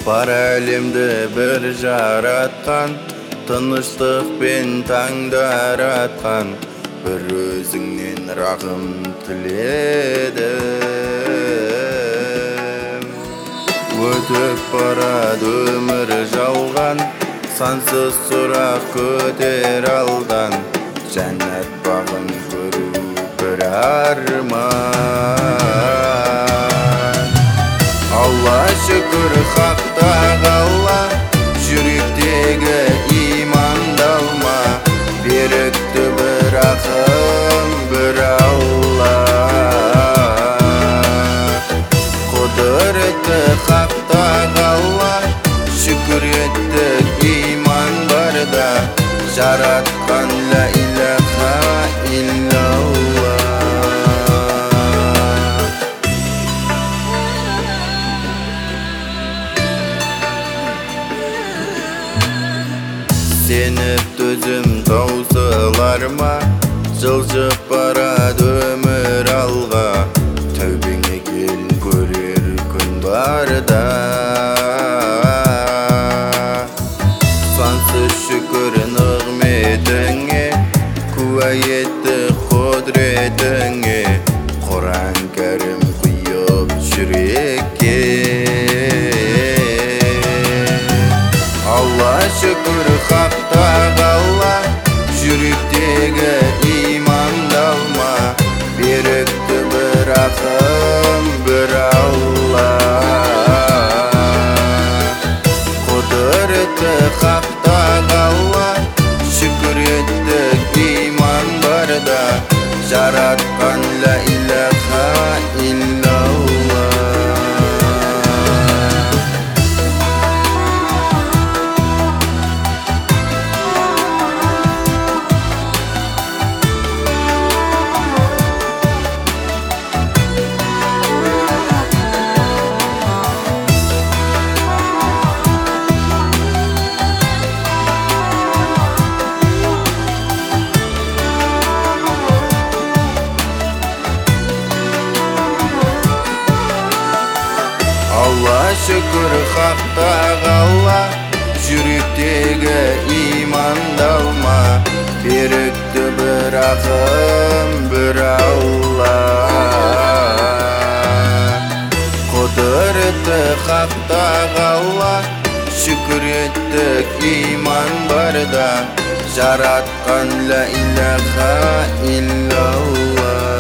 Бар әлемді бір жаратқан, тыныштықпен таңдаратқан, бір өзіңнен рахым тіледім. Өтіп барады өмір жалған, сансыз сұрақ көтер алдан, жәннат бағын көру бір арман. Алла шүкір хақта қалла, жүректегі имандалма, берікті бір ақым бір Алла. Құдіреті хақта қалла, шүкір еттік иман барда, жаратқан ла илаха иллалла. Сеніп төзім таусылар ма, жылжып барады өмір алға, тәубеңе кел көрер күн барда. Сансыз шүкір нығметіңе, куә етті құдіретіңе, Құран кәрім құйып жүрекке. Алла шүкір хақта қалла, жүректегі имандалма, берікті бір ақым бір Алла. Құдіреті хақта қалла, шүкір еттік иман барда, жаратқан ла илаха иллалла. Алла шүкір хақта қалла, жүректегі имандалма, берікті бір ақым бір Алла. Құдіреті хақта қалла, шүкір еттік иман барда, жаратқан ла илаха иллалла.